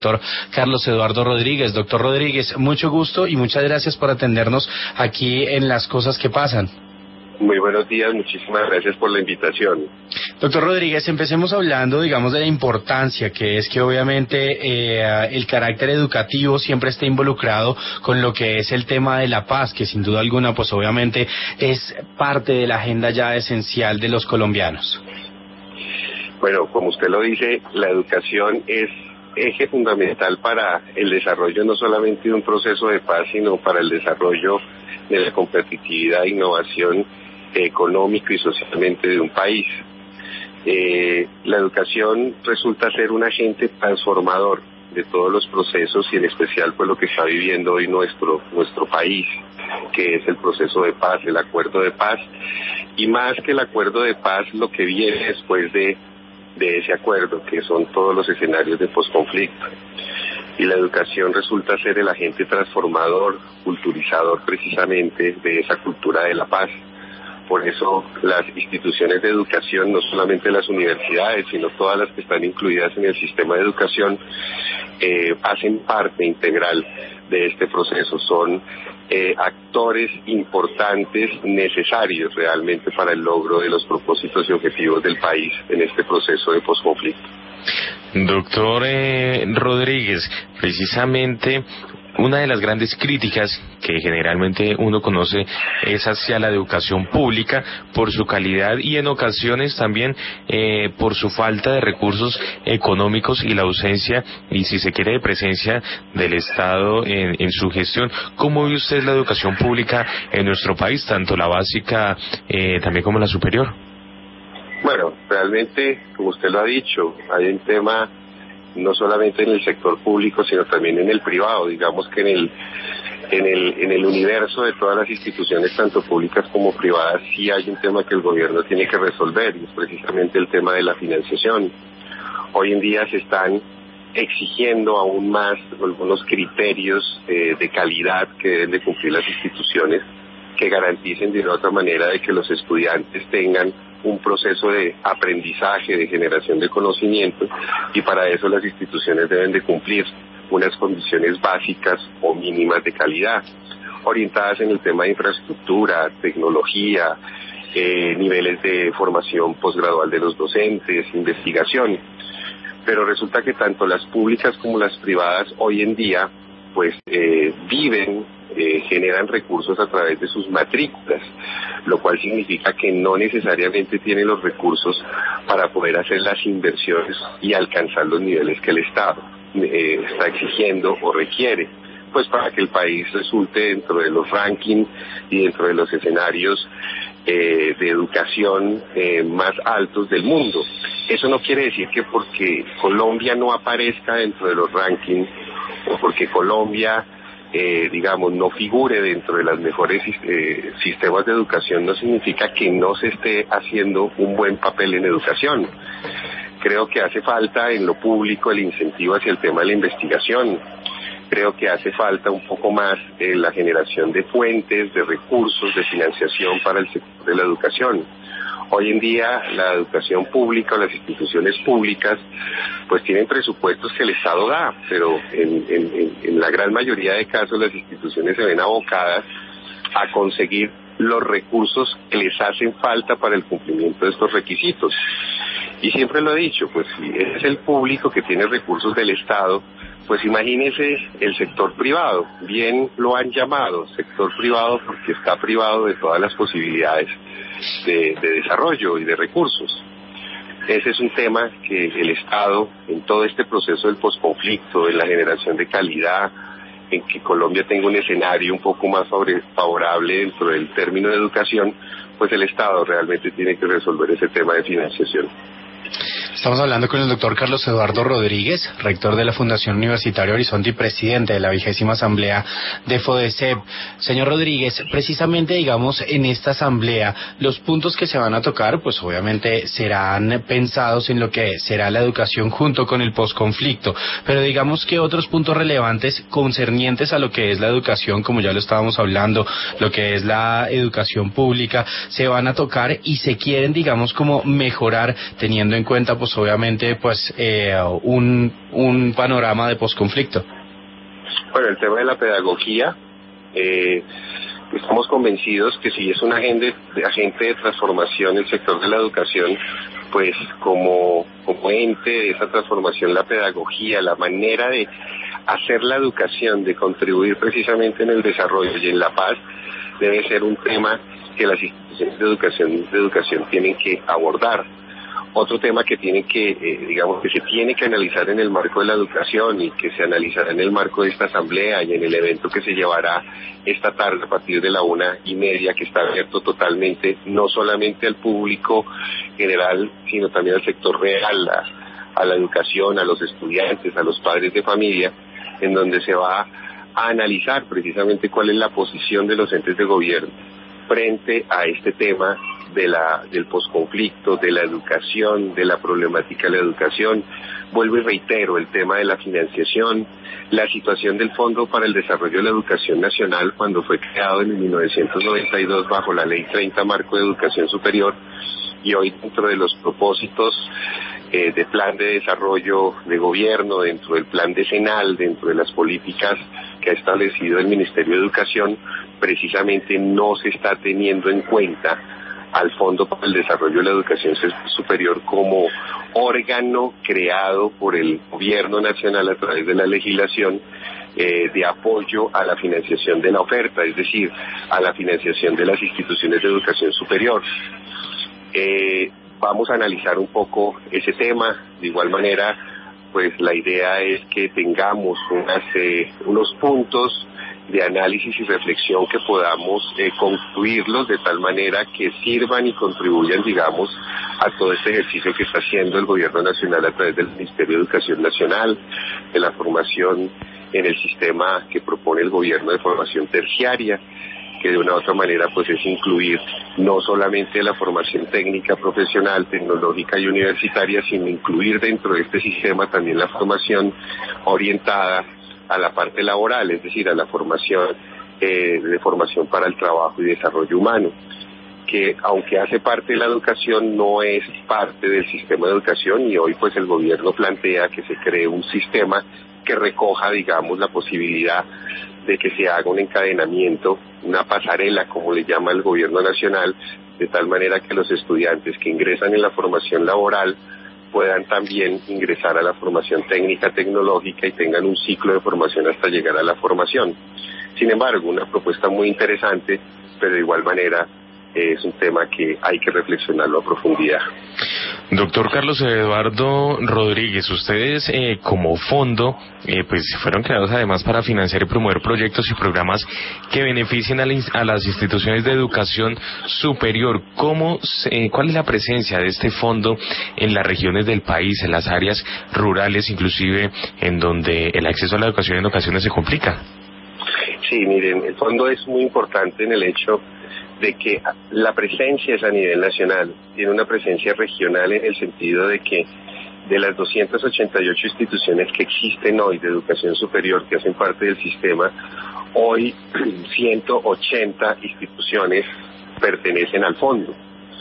doctor Carlos Eduardo Rodríguez. Doctor Rodríguez, mucho gusto y muchas gracias por atendernos aquí en Las Cosas que Pasan. Muy buenos días, muchísimas gracias por la invitación. Doctor Rodríguez, empecemos hablando, digamos, de la importancia que es que obviamente el carácter educativo siempre esté involucrado con lo que es el tema de la paz, que sin duda alguna, pues obviamente es parte de la agenda ya esencial de los colombianos. Bueno, como usted lo dice, la educación es eje fundamental para el desarrollo no solamente de un proceso de paz, sino para el desarrollo de la competitividad e innovación económico y socialmente de un país. La educación resulta ser un agente transformador de todos los procesos y en especial pues lo que está viviendo hoy nuestro país, que es el proceso de paz, el acuerdo de paz, y más que el acuerdo de paz, lo que viene después de ese acuerdo, que son todos los escenarios de posconflicto. Y la educación resulta ser el agente transformador, culturizador precisamente de esa cultura de la paz. Por eso las instituciones de educación, no solamente las universidades, sino todas las que están incluidas en el sistema de educación, hacen parte integral de este proceso. Son actores importantes, necesarios realmente para el logro de los propósitos y objetivos del país en este proceso de posconflicto. Doctor Rodríguez, precisamente una de las grandes críticas que generalmente uno conoce es hacia la educación pública por su calidad y en ocasiones también por su falta de recursos económicos y la ausencia, y si se quiere, de presencia del Estado en su gestión. ¿Cómo ve usted la educación pública en nuestro país, tanto la básica también como la superior? Bueno, realmente, como usted lo ha dicho, hay un tema no solamente en el sector público, sino también en el privado. Digamos que en el universo de todas las instituciones, tanto públicas como privadas, sí hay un tema que el gobierno tiene que resolver, y es precisamente el tema de la financiación. Hoy en día se están exigiendo aún más algunos criterios de calidad que deben de cumplir las instituciones, que garanticen de una otra manera de que los estudiantes tengan un proceso de aprendizaje, de generación de conocimiento, y para eso las instituciones deben de cumplir unas condiciones básicas o mínimas de calidad, orientadas en el tema de infraestructura, tecnología, niveles de formación posgradual de los docentes, investigación. Pero resulta que tanto las públicas como las privadas hoy en día pues generan recursos a través de sus matrículas, lo cual significa que no necesariamente tienen los recursos para poder hacer las inversiones y alcanzar los niveles que el Estado está exigiendo o requiere, pues para que el país resulte dentro de los rankings y dentro de los escenarios de educación más altos del mundo. Eso no quiere decir que porque Colombia no aparezca dentro de los rankings o porque Colombia no figure dentro de las mejores sistemas de educación, no significa que no se esté haciendo un buen papel en educación. Creo que hace falta en lo público el incentivo hacia el tema de la investigación. Creo que hace falta un poco más la generación de fuentes, de recursos, de financiación para el sector de la educación. Hoy en día la educación pública o las instituciones públicas pues tienen presupuestos que el Estado da, pero en la gran mayoría de casos las instituciones se ven abocadas a conseguir los recursos que les hacen falta para el cumplimiento de estos requisitos. Y siempre lo he dicho, pues si es el público que tiene recursos del Estado, pues imagínese el sector privado, bien lo han llamado sector privado porque está privado de todas las posibilidades de desarrollo y de recursos. Ese es un tema que el Estado, en todo este proceso del posconflicto, en la generación de calidad, en que Colombia tenga un escenario un poco más favorable dentro del término de educación, pues el Estado realmente tiene que resolver ese tema de financiación. Estamos hablando con el doctor Carlos Eduardo Rodríguez, rector de la Fundación Universitaria Horizonte y presidente de la 20ª Asamblea de FODECEP. Señor Rodríguez, precisamente, digamos, en esta asamblea, los puntos que se van a tocar, pues obviamente serán pensados en lo que será la educación junto con el posconflicto, pero digamos que otros puntos relevantes concernientes a lo que es la educación, como ya lo estábamos hablando, lo que es la educación pública, se van a tocar y se quieren, digamos, como mejorar teniendo en en cuenta pues obviamente pues un panorama de posconflicto. Bueno, el tema de la pedagogía, estamos convencidos que si es un agente de transformación el sector de la educación, pues como ente de esa transformación, la pedagogía, la manera de hacer la educación, de contribuir precisamente en el desarrollo y en la paz, debe ser un tema que las instituciones de educación tienen que abordar. Otro tema que tiene que, que se tiene que analizar en el marco de la educación y que se analizará en el marco de esta asamblea y en el evento que se llevará esta tarde a partir de la 1:30, que está abierto totalmente, no solamente al público general, sino también al sector real, a la educación, a los estudiantes, a los padres de familia, en donde se va a analizar precisamente cuál es la posición de los entes de gobierno frente a este tema del posconflicto, de la educación, de la problemática de la educación. Vuelvo y reitero el tema de la financiación, la situación del Fondo para el Desarrollo de la Educación Nacional cuando fue creado en 1992 bajo la Ley 30 Marco de Educación Superior, y hoy dentro de los propósitos de plan de desarrollo de gobierno, dentro del plan decenal, dentro de las políticas que ha establecido el Ministerio de Educación, precisamente no se está teniendo en cuenta al Fondo para el Desarrollo de la Educación Superior como órgano creado por el Gobierno Nacional a través de la legislación de apoyo a la financiación de la oferta, es decir, a la financiación de las instituciones de educación superior. Vamos a analizar un poco ese tema. De igual manera, pues la idea es que tengamos unos puntos de análisis y reflexión que podamos concluirlos de tal manera que sirvan y contribuyan, a todo este ejercicio que está haciendo el Gobierno Nacional a través del Ministerio de Educación Nacional, de la formación en el sistema que propone el Gobierno de formación terciaria, que de una u otra manera pues es incluir no solamente la formación técnica, profesional, tecnológica y universitaria, sino incluir dentro de este sistema también la formación orientada a la parte laboral, es decir, a la formación de formación para el trabajo y desarrollo humano, que aunque hace parte de la educación, no es parte del sistema de educación, y hoy pues el gobierno plantea que se cree un sistema que recoja, la posibilidad de que se haga un encadenamiento, una pasarela, como le llama el gobierno nacional, de tal manera que los estudiantes que ingresan en la formación laboral puedan también ingresar a la formación técnica tecnológica y tengan un ciclo de formación hasta llegar a la formación. Sin embargo, una propuesta muy interesante, pero de igual manera es un tema que hay que reflexionarlo a profundidad. Doctor Carlos Eduardo Rodríguez, ustedes como fondo pues fueron creados además para financiar y promover proyectos y programas que beneficien a las instituciones de educación superior. ¿Cuál es la presencia de este fondo en las regiones del país, en las áreas rurales, inclusive en donde el acceso a la educación en ocasiones se complica? Sí, miren, el fondo es muy importante en el hecho de que la presencia es a nivel nacional, tiene una presencia regional en el sentido de que de las 288 instituciones que existen hoy de educación superior que hacen parte del sistema, hoy 180 instituciones pertenecen al fondo,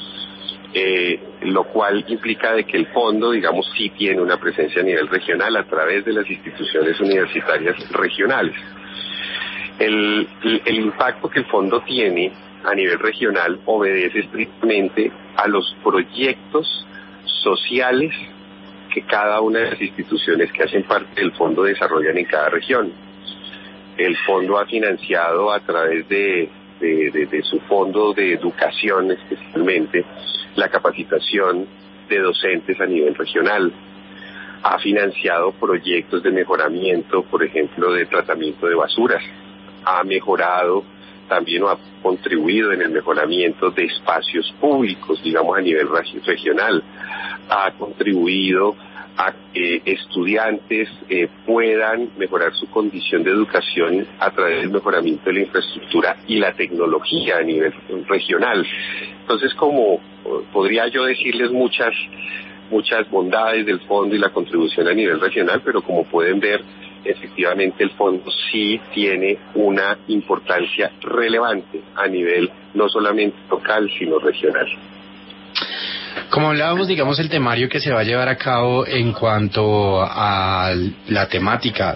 lo cual implica de que el fondo, sí tiene una presencia a nivel regional a través de las instituciones universitarias regionales. El impacto que el fondo tiene a nivel regional obedece estrictamente a los proyectos sociales que cada una de las instituciones que hacen parte del fondo desarrollan en cada región. El fondo ha financiado a través de su fondo de educación especialmente la capacitación de docentes a nivel regional. Ha financiado proyectos de mejoramiento, por ejemplo, de tratamiento de basuras. Ha mejorado también ha contribuido en el mejoramiento de espacios públicos, a nivel regional. Ha contribuido a que estudiantes puedan mejorar su condición de educación a través del mejoramiento de la infraestructura y la tecnología a nivel regional. Entonces, como podría yo decirles muchas bondades del fondo y la contribución a nivel regional, pero como pueden ver, efectivamente el fondo sí tiene una importancia relevante a nivel no solamente local, sino regional. Como hablábamos, digamos, el temario que se va a llevar a cabo en cuanto a la temática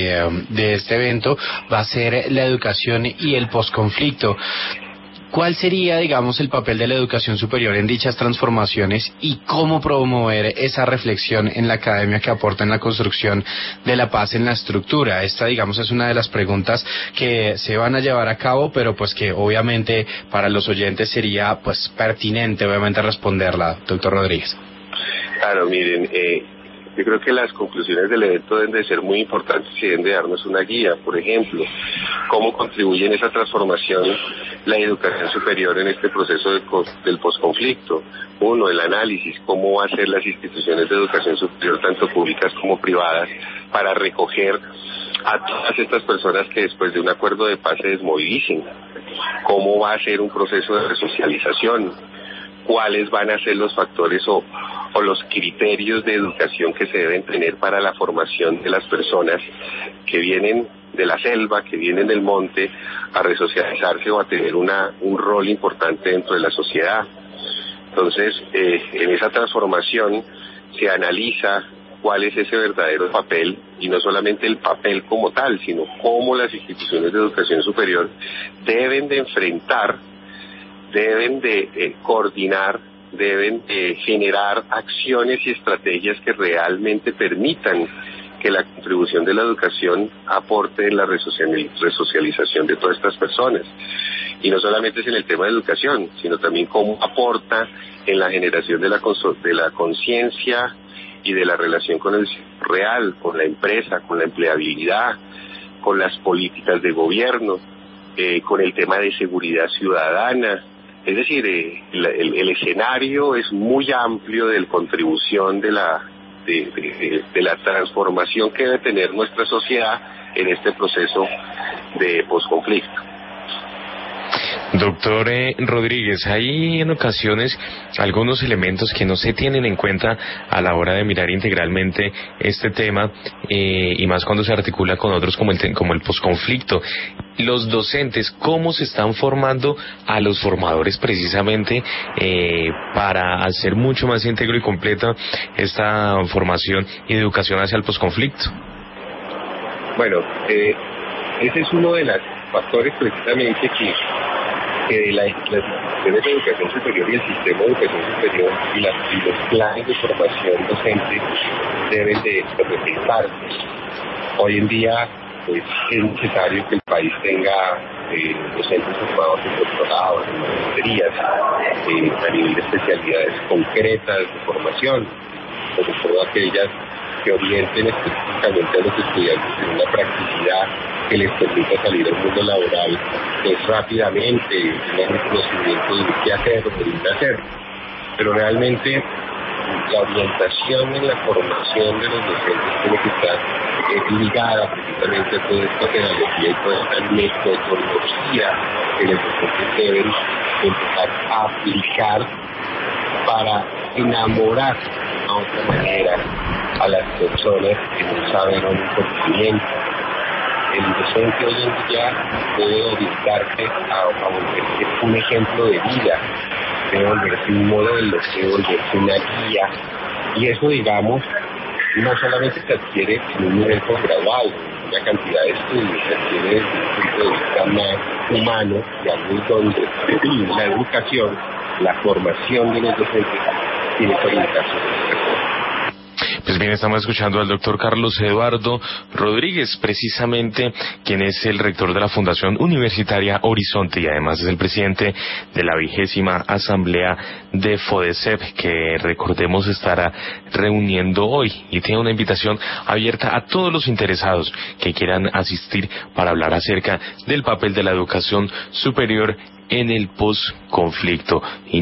de este evento va a ser la educación y el posconflicto. ¿Cuál sería, digamos, el papel de la educación superior en dichas transformaciones y cómo promover esa reflexión en la academia que aporta en la construcción de la paz en la estructura? Esta, digamos, es una de las preguntas que se van a llevar a cabo, pero pues que obviamente para los oyentes sería pues pertinente, obviamente, responderla, doctor Rodríguez. Claro, miren, yo creo que las conclusiones del evento deben de ser muy importantes y deben de darnos una guía. Por ejemplo, cómo contribuye en esa transformación la educación superior en este proceso del posconflicto. Uno, el análisis, cómo va a ser las instituciones de educación superior, tanto públicas como privadas, para recoger a todas estas personas que después de un acuerdo de paz se desmovilicen. Cómo va a ser un proceso de resocialización. Cuáles van a ser los factores o los criterios de educación que se deben tener para la formación de las personas que vienen de la selva, que vienen del monte, a resocializarse o a tener un rol importante dentro de la sociedad. Entonces, en esa transformación se analiza cuál es ese verdadero papel, y no solamente el papel como tal, sino cómo las instituciones de educación superior deben de enfrentar, deben de coordinar, deben de generar acciones y estrategias que realmente permitan que la contribución de la educación aporte en la resocialización de todas estas personas. Y no solamente es en el tema de educación, sino también cómo aporta en la generación de la conciencia y de la relación con el real, con la empresa, con la empleabilidad, con las políticas de gobierno, con el tema de seguridad ciudadana. Es decir, el escenario es muy amplio de contribución de la transformación que debe tener nuestra sociedad en este proceso de posconflicto. Doctor Rodríguez, hay en ocasiones algunos elementos que no se tienen en cuenta a la hora de mirar integralmente este tema, y más cuando se articula con otros como el posconflicto. Los docentes, ¿cómo se están formando a los formadores precisamente para hacer mucho más íntegro y completa esta formación y educación hacia el posconflicto? Bueno, ese es uno de los factores precisamente que las instituciones de educación superior y el sistema de educación superior y los planes de formación docente deben de reflejarse. Hoy en día pues, es necesario que el país tenga docentes formados en doctorados, en maestrías, a nivel de especialidades concretas de formación, sobre todo aquellas que orienten específicamente a los estudiantes en una practicidad que les permita salir al mundo laboral rápidamente, tener un conocimiento de qué hacer o de dónde hacer. Pero realmente la orientación en la formación de los docentes tiene que estar ligada precisamente a toda esta pedagogía y toda esta metodología que los docentes deben empezar a aplicar para enamorar a otra manera a las personas que no saben un conocimiento. El docente hoy en día debe orientarse a volverse un ejemplo de vida, debe volverse un modelo, debe volverse una guía, y eso, digamos, no solamente se adquiere en un nivel posgradual, una cantidad de estudios, se adquiere desde un punto de vista más humano, digamos, donde la educación, la formación de los docentes tiene que orientarse a esta cosa. Pues bien, estamos escuchando al doctor Carlos Eduardo Rodríguez, precisamente quien es el rector de la Fundación Universitaria Horizonte y además es el presidente de la 20ª Asamblea de FODECEP, que recordemos estará reuniendo hoy, y tiene una invitación abierta a todos los interesados que quieran asistir para hablar acerca del papel de la educación superior en el posconflicto.